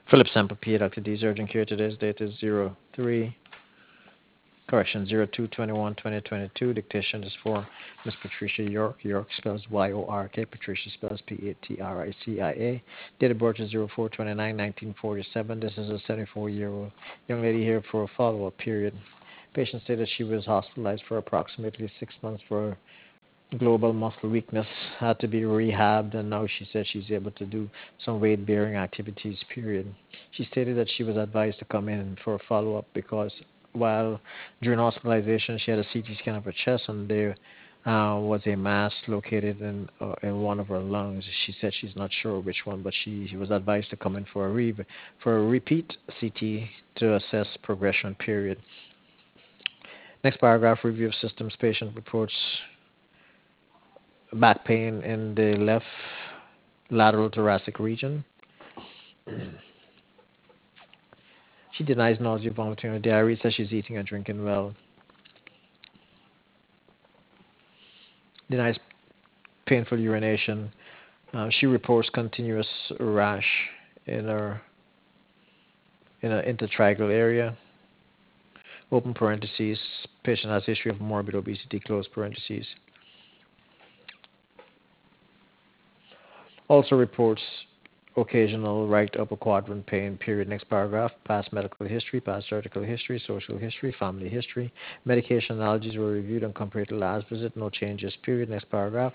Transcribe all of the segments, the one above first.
Philip Sample P. Dr. D's urgent care. Today's date is 03, correction, 02/21/2022. Dictation is for Miss Patricia York. York spells York. Patricia spells Patricia. Date of birth is 04/29/1947. This is a 74-year-old young lady here for a follow-up period. Patient stated she was hospitalized for approximately 6 months for global muscle weakness, had to be rehabbed, and now she said she's able to do some weight bearing activities, period. She stated that she was advised to come in for a follow up because while during hospitalization she had a CT scan of her chest and there was a mass located in one of her lungs. She said she's not sure which one, but she was advised to come in for a repeat CT to assess progression, period. Next paragraph, review of systems. Patient reports back pain in the left lateral thoracic region. She denies nausea, vomiting, or diarrhea. Says she's eating and drinking well. Denies painful urination. She reports continuous rash in her intertrigal area. Open parentheses. Patient has history of morbid obesity. Close parentheses. Also reports occasional right upper quadrant pain, period. Next paragraph, past medical history, past surgical history, social history, family history. Medication allergies were reviewed and compared to last visit, no changes, period. Next paragraph,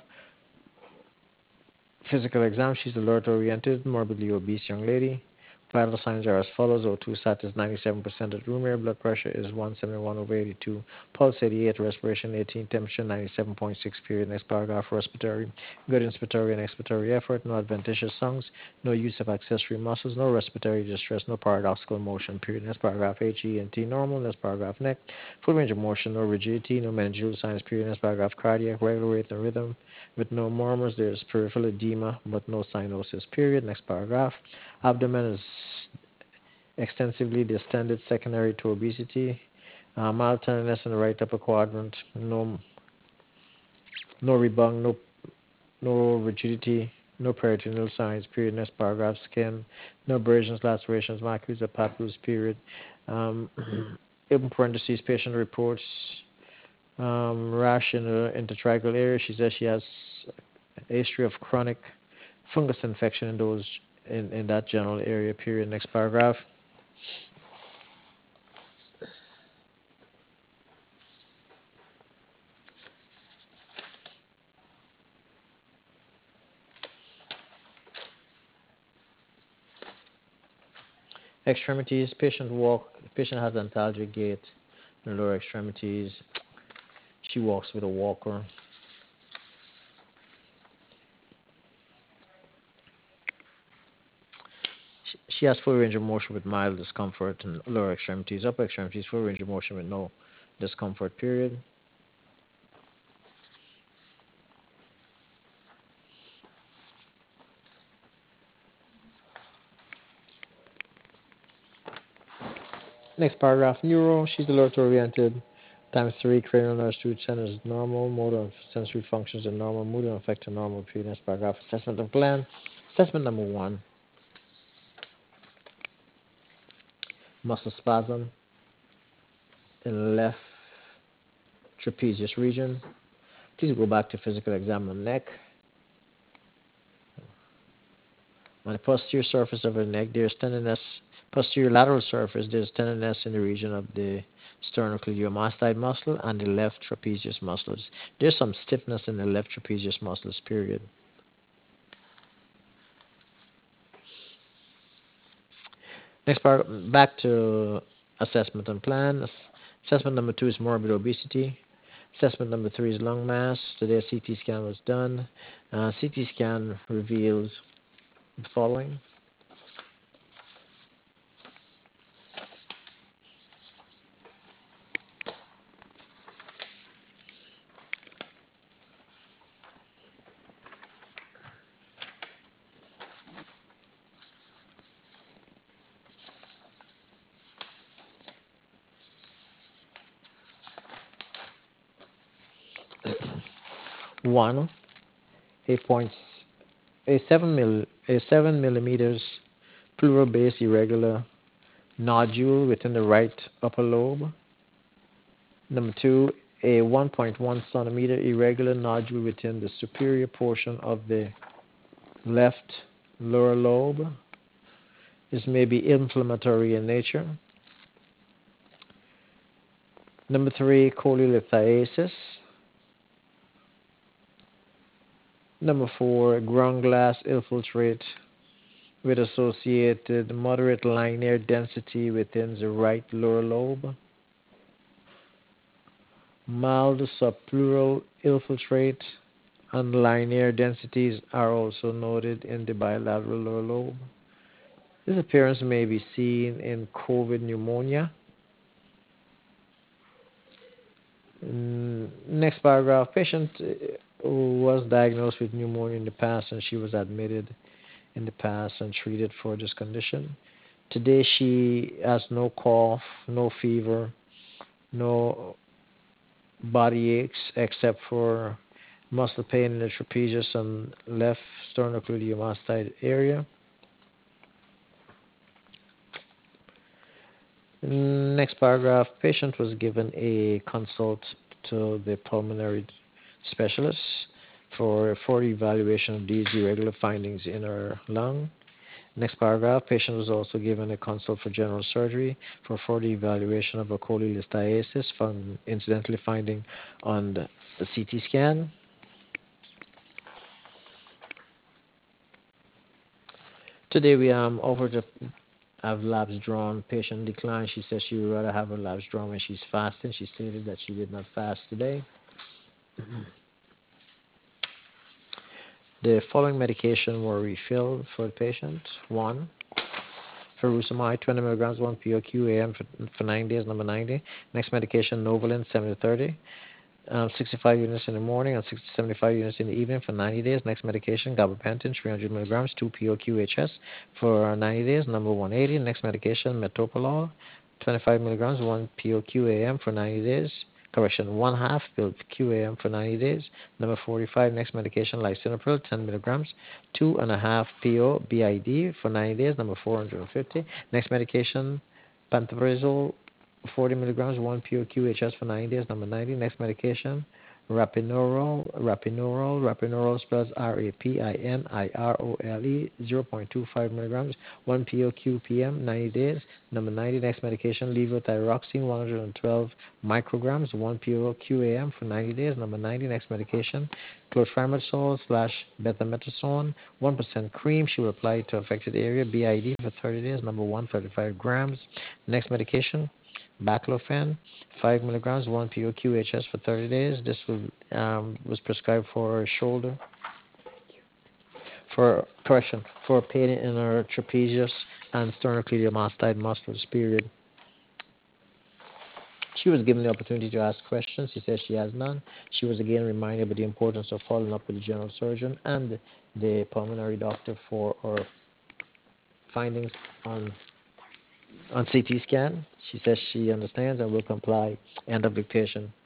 physical exam, she's alert oriented, morbidly obese young lady. Vital signs are as follows. O2 sat is 97% at room air. Blood pressure is 171/82. Pulse 88. Respiration 18. Temperature 97.6. Period. Next paragraph. Respiratory. Good inspiratory and expiratory effort. No adventitious songs. No use of accessory muscles. No respiratory distress. No paradoxical motion. Period. Next paragraph. HENT normal. Next paragraph. Neck. Full range of motion. No rigidity. No meningeal signs. Period. Next paragraph. Cardiac. Regular rate and rhythm. With no murmurs. There's peripheral edema, but no cyanosis. Period. Next paragraph. Abdomen is extensively distended, secondary to obesity. Mild tenderness in the right upper quadrant. No rebung, no rigidity, no peritoneal signs. Period. Next paragraph. Skin. No abrasions, lacerations, macules, or papules. Period. Um, open parentheses. Patient reports rash in the intertrigal area. She says she has a history of chronic fungus infection in those in that general area. Period. Next paragraph. Extremities. Patient has antalgic gait in the lower extremities. She walks with a walker. She has full range of motion with mild discomfort in lower extremities. Upper extremities, full range of motion with no discomfort. Period. Next paragraph. Neuro. She's alert oriented. Times 3. Cranial nerves to center is normal. Motor and sensory functions are normal. Mood and affect are normal. Period. Next paragraph. Assessment of gland. Assessment number 1. Muscle spasm in left trapezius region. Please go back to physical exam on neck. On the posterior surface of the neck, there's tenderness. Posterior lateral surface, there's tenderness in the region of the sternocleidomastoid muscle and the left trapezius muscles. There's some stiffness in the left trapezius muscles, period. Next part, back to assessment and plan. Assessment number 2 is morbid obesity. Assessment number 3 is lung mass. Today a CT scan was done. CT scan reveals the following. One, a point, a 7 millimeters pleural base irregular nodule within the right upper lobe. Number 2, a 1.1 centimeter irregular nodule within the superior portion of the left lower lobe. This may be inflammatory in nature. Number 3, cholelithiasis. Number 4, ground glass infiltrate with associated moderate linear density within the right lower lobe. Mild subpleural infiltrate and linear densities are also noted in the bilateral lower lobe. This appearance may be seen in COVID pneumonia. Next paragraph. Patient was diagnosed with pneumonia in the past and she was admitted in the past and treated for this condition. Today she has no cough, no fever, no body aches except for muscle pain in the trapezius and left sternocleidomastoid area. Next paragraph. Patient was given a consult to the pulmonary specialist for evaluation of these irregular findings in her lung. Next paragraph. Patient was also given a consult for general surgery for further evaluation of a cholelithiasis found incidentally finding on the CT scan. Today we offered to have labs drawn. Patient declined. She says she would rather have her labs drawn when she's fasting. She stated that she did not fast today. The following medication were refilled for the patient. 1, furosemide 20 milligrams, 1 POQ AM for 9 days, number 90. Next medication, Novolin 70/30. 65 units in the morning and 75 units in the evening for 90 days. Next medication, gabapentin, 300 milligrams, 2 POQHS for 90 days, number 180. Next medication, metoprolol, 25 milligrams, 1 POQAM for 90 days. Correction, 1 half pill QAM for 90 days. Number 45, next medication, lisinopril, 10 milligrams, 2.5 PO BID for 90 days. Number 450. Next medication, pantoprazole, 40 milligrams, 1 POQHS for 90 days, number 90. Next medication, rapinurole. Rapinurole spells RAPINIROLE, 0.25 milligrams, 1 POQ-PM, 90 days, number 90. Next medication, levothyroxine, 112 micrograms, 1 POQ-AM for 90 days, number 90. Next medication, clotrimazole / betamethasone, 1% cream. She will apply it to affected area, BID for 30 days, number 135 grams. Next medication, baclofen, 5 milligrams, 1 POQHS for 30 days. This was prescribed for shoulder, for pain in her trapezius and sternocleidomastoid muscles, period. She was given the opportunity to ask questions. She says she has none. She was again reminded of the importance of following up with the general surgeon and the pulmonary doctor for her findings on CT scan. She says she understands and will comply. End of dictation.